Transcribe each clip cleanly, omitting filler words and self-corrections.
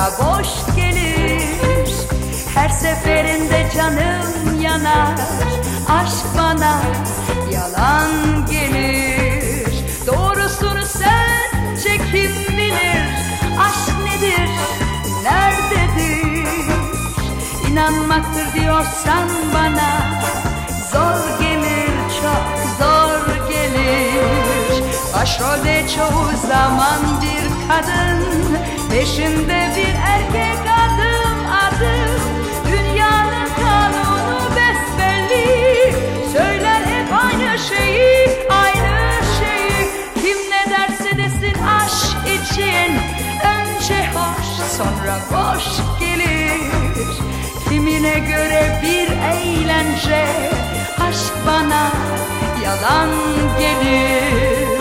sonra boş gelir. Her seferinde canım yanar, aşk bana yalan gelir. Doğrusunu sence kim bilir, aşk nedir, nerededir? İnanmaktır diyorsan bana zor gelir, çok zor gelir. Başrolde çoğu zaman bir kadın, peşinde bir erkek adım adım. Dünyanın kanunu besbelli, söyler hep aynı şeyi, aynı şeyi. Kim ne derse desin aşk için, önce hoş sonra boş gelir. Kimine göre bir eğlence, aşk bana yalan gelir.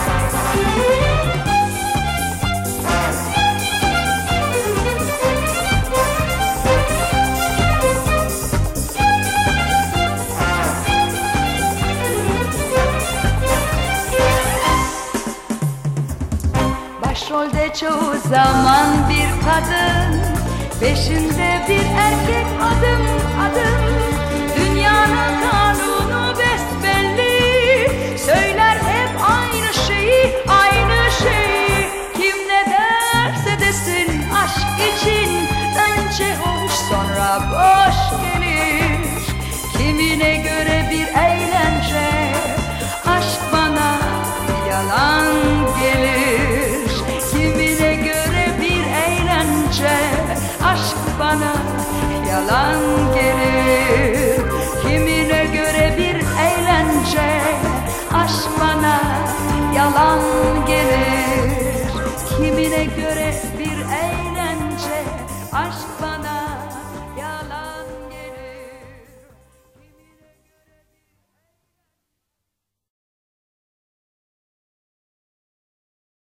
Başrolde çoğu zaman bir kadın, peşinde bir erkek adım adım. Dünyanın kanunu besbelli, söyler hep aynı şeyi, aynı şeyi. Kim ne derse desin aşk için, önce hoş sonra boş gelir. Kimine göre bir eğlence, aşk bana yalan gelir. Kimine göre bir eğlence, aşk bana yalan gelir. Kimine göre bir eğlence, aşk bana yalan gelir. Kimine göre bir eğlence, aşk bana